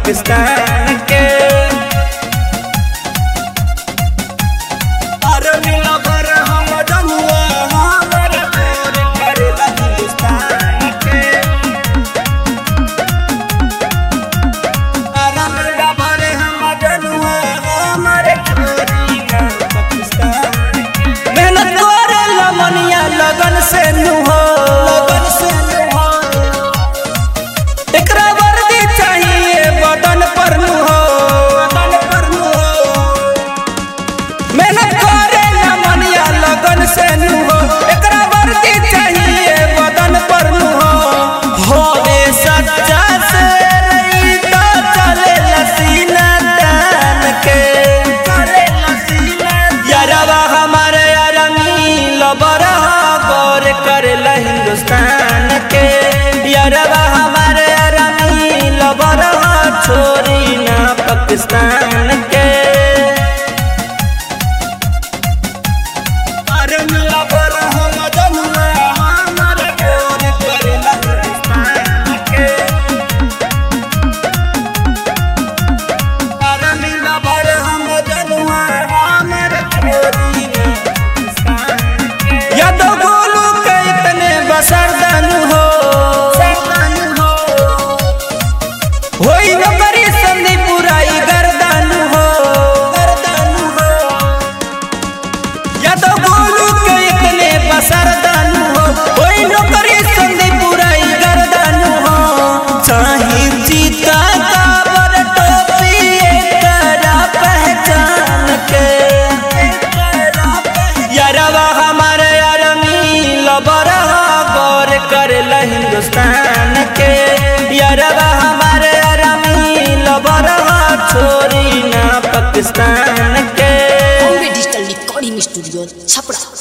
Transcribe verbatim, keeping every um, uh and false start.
पाकिस्तान के। लगन से नुहो लगन से नुहो एकरा वर्दी चाहिए बदन पर नुहो बदन पर नुहो मेहनत करे ना मनिया लगन से नुहो एकरा वर्दी चाहिए बदन पर नुहो होवे सच्चा से रही तो चले लसीना तान के चले लसीना यारवा हमारे यारमी लबरा करेला हिंदुस्तान के यारवा हमारे अरमी लबरा छोरी ना पाकिस्तान के। सरदान हो सरदान हो होई नौकरी संधि पुराई गर्दान हो गर्दान हो या तो गोलू के इतने बसरदान हो होई नौकरी संधि पुराई गर्दान हो चाहे चीता काबर टोपी एकरा पहचान के यारवा हमारे अरमी लबरा करेला हिंदुस्तान के यारवा हमारे अरमी लबरा छोरी ना पाकिस्तान के। Bombay digital recording studio Chhapra.